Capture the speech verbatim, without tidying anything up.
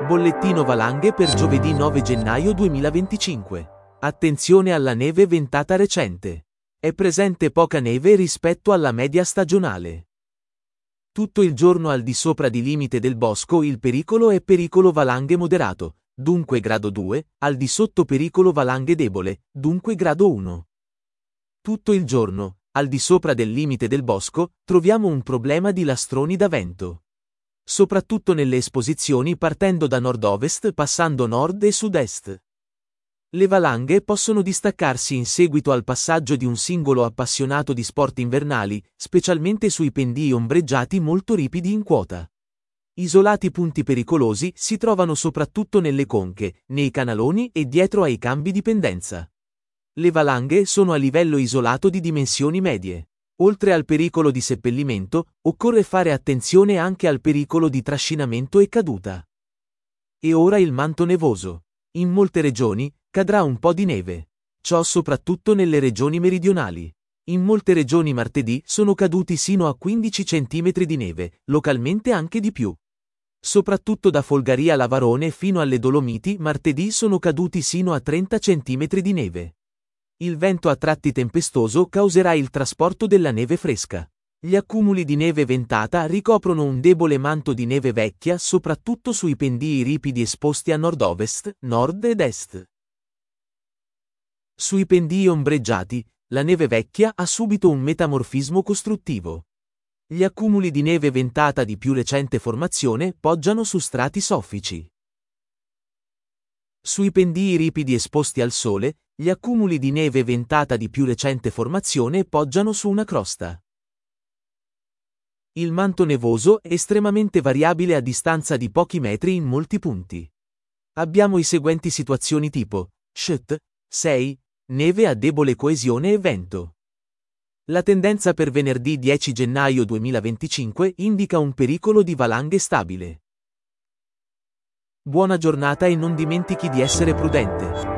Bollettino valanghe per giovedì nove gennaio duemilaventicinque. Attenzione alla neve ventata recente. È presente poca neve rispetto alla media stagionale. Tutto il giorno al di sopra di limite del bosco il pericolo è pericolo valanghe moderato, dunque grado due, al di sotto pericolo valanghe debole, dunque grado uno. Tutto il giorno, al di sopra del limite del bosco, troviamo un problema di lastroni da vento. Soprattutto nelle esposizioni partendo da nord-ovest passando nord e sud-est. Le valanghe possono distaccarsi in seguito al passaggio di un singolo appassionato di sport invernali, specialmente sui pendii ombreggiati molto ripidi in quota. Isolati punti pericolosi si trovano soprattutto nelle conche, nei canaloni e dietro ai cambi di pendenza. Le valanghe sono a livello isolato di dimensioni medie. Oltre al pericolo di seppellimento, occorre fare attenzione anche al pericolo di trascinamento e caduta. E ora il manto nevoso. In molte regioni cadrà un po' di neve. Ciò soprattutto nelle regioni meridionali. In molte regioni martedì sono caduti sino a quindici centimetri di neve, localmente anche di più. Soprattutto da Folgaria Lavarone fino alle Dolomiti martedì sono caduti sino a trenta centimetri di neve. Il vento a tratti tempestoso causerà il trasporto della neve fresca. Gli accumuli di neve ventata ricoprono un debole manto di neve vecchia soprattutto sui pendii ripidi esposti a nord-ovest, nord ed est. Sui pendii ombreggiati, la neve vecchia ha subito un metamorfismo costruttivo. Gli accumuli di neve ventata di più recente formazione poggiano su strati soffici. Sui pendii ripidi esposti al sole, gli accumuli di neve ventata di più recente formazione poggiano su una crosta. Il manto nevoso è estremamente variabile a distanza di pochi metri in molti punti. Abbiamo i seguenti situazioni tipo: S H T sei, neve a debole coesione e vento. La tendenza per venerdì dieci gennaio duemilaventicinque indica un pericolo di valanghe stabile. Buona giornata e non dimentichi di essere prudente.